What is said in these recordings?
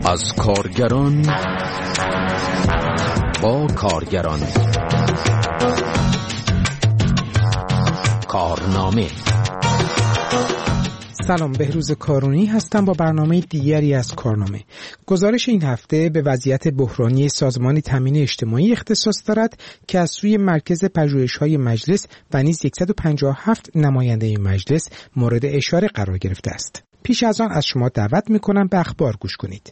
از کارگران با کارگران. کارنامه. سلام، بهروز کارونی هستم با برنامه دیگری از کارنامه. گزارش این هفته به وضعیت بحرانی سازمان تامین اجتماعی اختصاص دارد که از سوی مرکز پژوهش‌های مجلس و نیز 157 نماینده مجلس مورد اشاره قرار گرفته است. پیش از آن از شما دعوت می‌کنم به اخبار گوش کنید.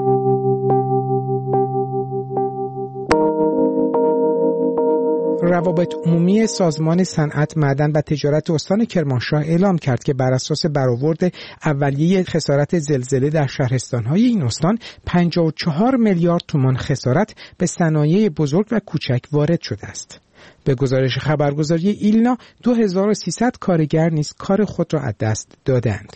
روابط عمومی سازمان صنعت، معدن و تجارت استان کرمانشاه اعلام کرد که بر اساس برآورد اولیه خسارت زلزله در شهرستان‌های این استان 54 میلیارد تومان خسارت به صنایع بزرگ و کوچک وارد شده است. به گزارش خبرگزاری ایلنا 2300 کارگر نیز کار خود را از دست دادند.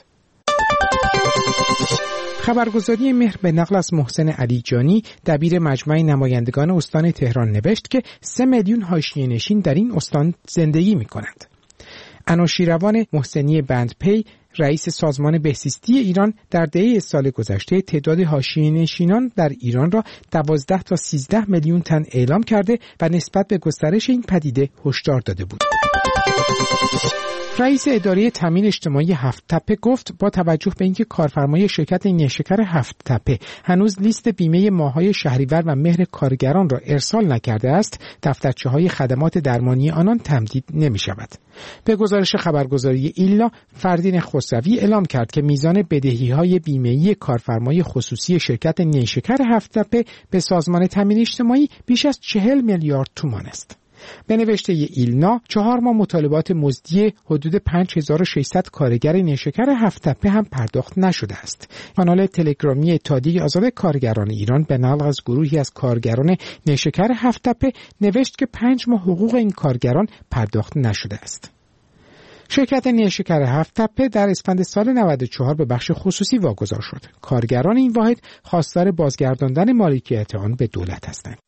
خبرگزاری مهر به نقل از محسن علیجانی، دبیر مجمع نمایندگان استان تهران نوشت که 3 میلیون حاشیه‌نشین در این استان زندگی می‌کنند. انوشیروان محسنی بندپی، رئیس سازمان بهزیستی ایران، در دهه سال گذشته تعداد حاشیه‌نشینان در ایران را 12 تا 13 میلیون تن اعلام کرده و نسبت به گسترش این پدیده هشدار داده بود. رئیس اداره تامین اجتماعی هفت تپه گفت با توجه به اینکه کارفرمای شرکت نیشکر هفت تپه هنوز لیست بیمه ماه‌های شهریور و مهر کارگران را ارسال نکرده است، دفترچه‌های خدمات درمانی آنان تمدید نمی‌شود. به گزارش خبرگزاری ایلنا، فردین خسروی اعلام کرد که میزان بدهی‌های بیمه‌ای کارفرمای خصوصی شرکت نیشکر هفت تپه به سازمان تامین اجتماعی بیش از 40 میلیارد تومان است. به نوشته ایلنا، 4 ماه مطالبات مزدی حدود 5600 کارگر نیشکر هفت تپه هم پرداخت نشده است. کانال تلگرامی اتحادیه آزاد کارگران ایران به نقل از گروهی از کارگران نیشکر هفت تپه نوشت که 5 ماه حقوق این کارگران پرداخت نشده است. شرکت نیشکر هفت تپه در اسفند سال 94 به بخش خصوصی واگذار شد. کارگران این واحد خواستار بازگرداندن مالکیت آن به دولت هستند.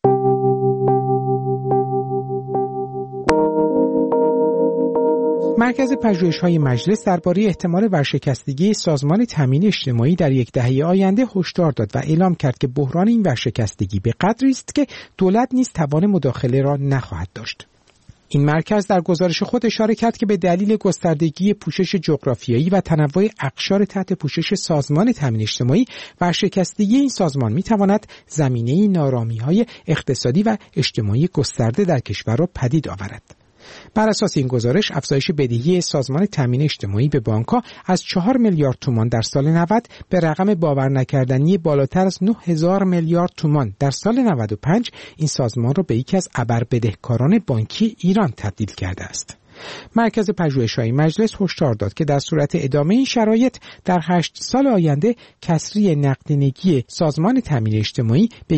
مرکز پژوهش‌های مجلس درباره احتمال ورشکستگی سازمان تامین اجتماعی در یک دهه آینده هشدار داد و اعلام کرد که بحران این ورشکستگی به قدری است که دولت نیز توان مداخله را نخواهد داشت. این مرکز در گزارش خود اشاره کرد که به دلیل گستردگی پوشش جغرافیایی و تنوع اقشار تحت پوشش سازمان تامین اجتماعی، ورشکستگی این سازمان می‌تواند زمینه نارامی‌های اقتصادی و اجتماعی گسترده در کشور را پدید آورد. بر اساس این گزارش، افزایش بدهی سازمان تامین اجتماعی به بانک‌ها از 4 میلیارد تومان در سال 90 به رقم باورنکردنی بالاتر از 9000 میلیارد تومان در سال 95 این سازمان را به یکی از ابربدهکاران بانکی ایران تبدیل کرده است. مرکز پژوهش‌های مجلس هشدار داد که در صورت ادامه این شرایط در 8 سال آینده کسری نقدینگی سازمان تامین اجتماعی به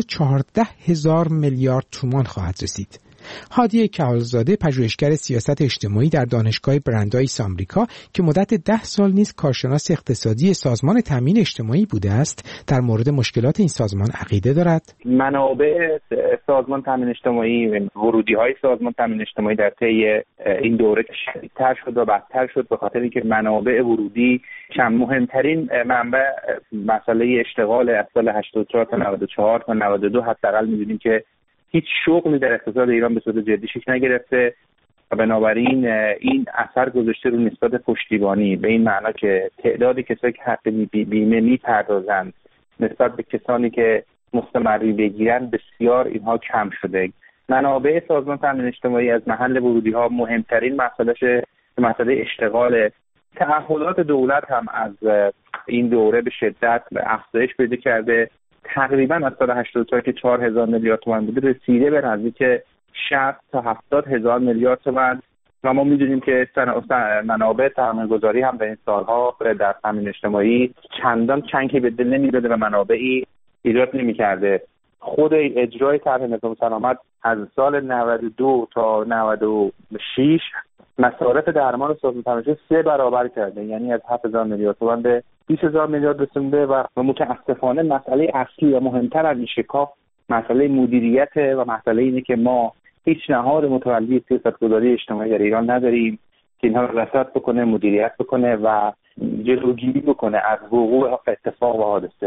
114,000 میلیارد تومان خواهد رسید. هادی کهالزاده، پژوهشگر سیاست اجتماعی در دانشگاه برندایس آمریکا که مدت 10 سال نیز کارشناس اقتصادی سازمان تامین اجتماعی بوده است، در مورد مشکلات این سازمان عقیده دارد. منابع سازمان تامین اجتماعی، ورودی‌های سازمان تامین اجتماعی در طی این دوره شدیدتر شد و بدتر شد به خاطر اینکه منابع ورودی چند مهمترین منبع مسئله اشتغال از سال 84 تا 94 تا 92 حداقل می‌بینیم که هیچ شغلی در اقتصاد ایران به صورت جدی شکل نگرفته و بنابراین این اثر گذاشته رو نسبت پشتیبانی، به این معنا که تعداد کسایی که حق بیمه میپردازند نسبت به کسانی که مستمری بگیرن بسیار اینها کم شده. منابع سازمان تامین اجتماعی از محل ورودی ها مهمترین مسئله اشتغال. تعهدات دولت هم از این دوره به شدت افزایش پیدا کرده. تقریبا از سال 84 که 4000 میلیارد تومان بوده رسیده به نزدیک 60 تا 70,000 میلیارد تومان و ما می‌دونیم که منابع سرمایه‌گذاری هم در این سالها در تامین اجتماعی چندان چنگی به دل نمی‌داده و منابعی ایجاد نمی‌کرده. خود اجرای طرح نظام سلامت از سال 92 تا 96 مصارف درمان سازمان تامین اجتماعی 3 برابر کرده، یعنی از 7000 میلیارد تومان به 20,000 میلیارد رسیده و متاسفانه مسئله اصلی و مهمتر از این شکاف مسئله مدیریت و مسئله اینه که ما هیچ نهاد متولی سیاستگذاری اجتماعی در ایران نداریم که اینها رو رصد بکنه، مدیریت بکنه و جلوگیری بکنه از وقوع اتفاق و حادثه.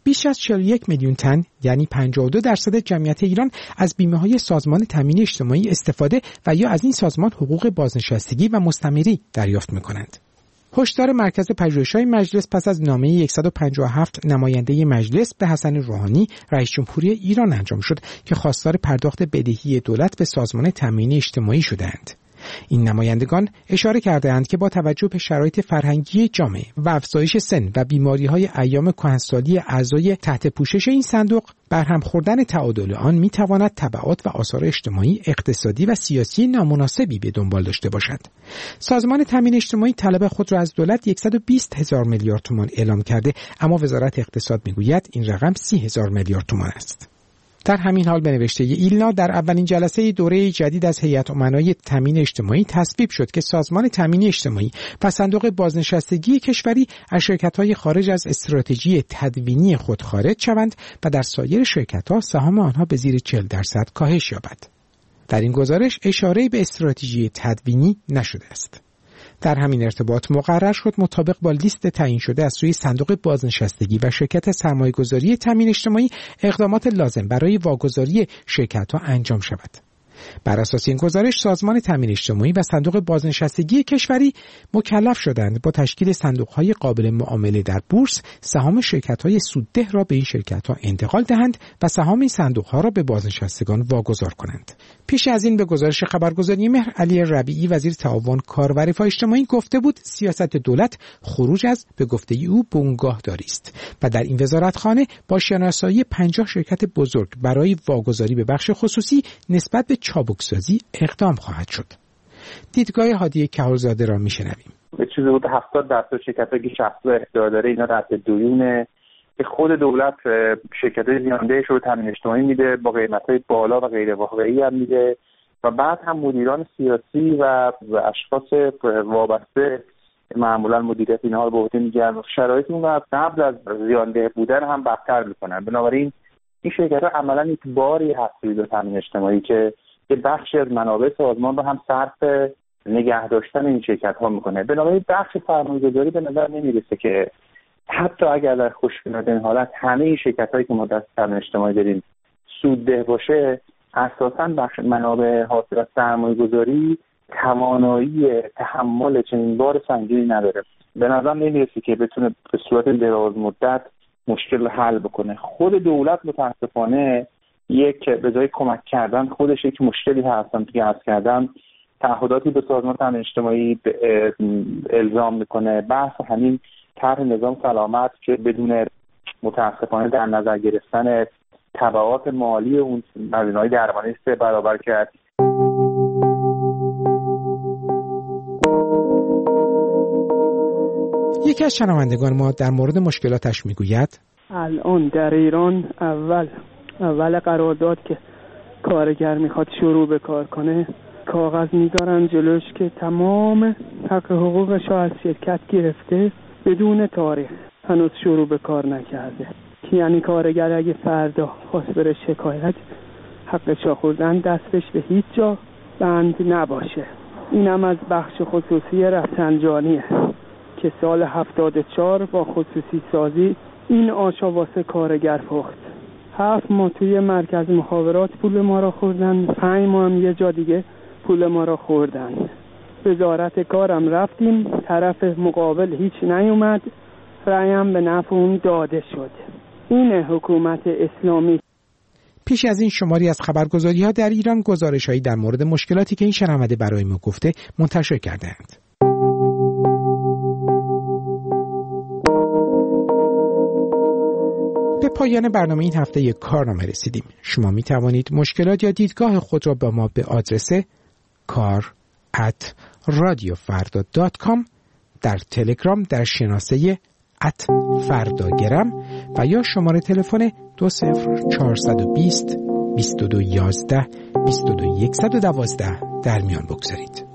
بیش از 41 میلیون تن یعنی 52% جمعیت ایران از بیمه‌های سازمان تامین اجتماعی استفاده و یا از این سازمان حقوق بازنشستگی و مستمری دریافت می‌کنند. هشدار مرکز پژوهش‌های مجلس پس از نامه 157 نماینده مجلس به حسن روحانی رئیس جمهوری ایران انجام شد که خواستار پرداخت بدهی دولت به سازمان تامین اجتماعی شدند. این نمایندگان اشاره کردند که با توجه به شرایط فرهنگی جامعه و افزایش سن و بیماری‌های ایام کهنسالی اعضای تحت پوشش این صندوق، برهم خوردن تعادل آن می‌تواند تبعات و آثار اجتماعی، اقتصادی و سیاسی نامناسبی به دنبال داشته باشد. سازمان تامین اجتماعی طلب خود را از دولت 120,000 میلیارد تومان اعلام کرده، اما وزارت اقتصاد می‌گوید این رقم 30,000 میلیارد تومان است. در همین حال به نوشته ایلنا در اولین جلسه دوره جدید از هیئت امنای تامین اجتماعی تصویب شد که سازمان تامین اجتماعی و صندوق بازنشستگی کشوری از شرکت‌های خارج از استراتژی تدوینی خود خارج شوند و در سایر شرکت‌ها سهام آنها به زیر 40% کاهش یابد. در این گزارش اشاره‌ای به استراتژی تدوینی نشده است. در همین ارتباط مقرر شد مطابق با لیست تعیین شده از سوی صندوق بازنشستگی و شرکت سرمایه‌گذاری تامین اجتماعی اقدامات لازم برای واگذاری شرکت‌ها انجام شود. بر اساس این گزارش سازمان تامین اجتماعی و صندوق بازنشستگی کشوری مکلف شدند با تشکیل صندوق‌های قابل معامله در بورس سهام شرکت‌های سودده را به این شرکت‌ها انتقال دهند و سهام این صندوق‌ها را به بازنشستگان واگذار کنند. پیش از این به گزارش خبرگزاری مهر، علی ربیعی وزیر تعاون کار و رفاه اجتماعی گفته بود سیاست دولت خروج از به گفته او بنگاهداری است و در این وزارتخانه با شناسایی 50 شرکت بزرگ برای واگذاری به بخش خصوصی نسبت به چابکسازی اقدام خواهد شد. دیدگاه هادی کهولزاده را میشنویم. به چیزی بود 70% شرکتایی که شخص اختیار داره اینا تحت دیونه که خود دولت شرکت‌های زیاندهش رو تامین اجتماعی میده با قیمت‌های بالا و غیر واقعی هم میده و بعد هم مدیران سیاسی و اشخاص وابسته معمولا مدیریت اینها رو به عهده میگیرن و شرایط اون رو قبل از زیانده بودن هم بدتر میکنن. بنابراین این شرکت‌ها عملاً یک باری هست روی تامین اجتماعی که بخش از منابع سازمان رو هم صرف نگه داشتن این شرکت‌ها میکنه. بنابراین بخش سرمایه‌گذاری به نظر نمیرسه که حتی اگر در خوشبینانه حالت همه این شرکت‌هایی که ما در تامین اجتماعی داریم سودده باشه، اساساً بخش منابع حاصل از سرمایه‌گذاری توانایی تحمل چنین بار سنگینی نداره. به نظر نمیرسه که بتونه به صورت دراز مدت مشکل رو حل بکنه. خود دولت متاسفانه یک به جای کمک کردن خودش یک مشکلی هستن که عرض کردم تعهداتی به سازمان تامین اجتماعی الزام میکنه. بحث همین طرح نظام سلامت که بدون متاسفانه در نظر گرفتن تبعات مالی اون هزینه‌های درمانی است برابر کرد. یکی از شنوندگان ما در مورد مشکلاتش میگوید الان در ایران اول قرارداد که کارگر میخواد شروع به کار کنه کاغذ میذارن جلوش که تمام حق حقوقش رو از شرکت گرفته بدون تاریخ، هنوز شروع به کار نکرده. یعنی کارگر اگه فردا خواست بره شکایت حقش رو خوردن دستش به هیچ جا بند نباشه. اینم از بخش خصوصی رفسنجانیه که سال 74 با خصوصی سازی این آشا واسه کارگر پخت. 7 ماه توی مرکز مخابرات پول ما را خوردن، 5 ماه هم یه جا دیگه پول ما را خوردن. وزارت کارم رفتیم، طرف مقابل هیچ نیومد، رأیم به نفع اون داده شد. این حکومت اسلامی. پیش از این شماری از خبرگزاری‌ها در ایران گزارش‌هایی در مورد مشکلاتی که این شنونده برای ما گفته منتشر کرده‌اند. به پایان برنامه این هفته کارنامه رسیدیم. شما می توانید مشکلات یا دیدگاه خود را با ما به آدرس kar@radiofarda.com در تلگرام در شناسه @فرداگرم و یا شماره تلفن 20420 2211 22112 در میان بگذارید.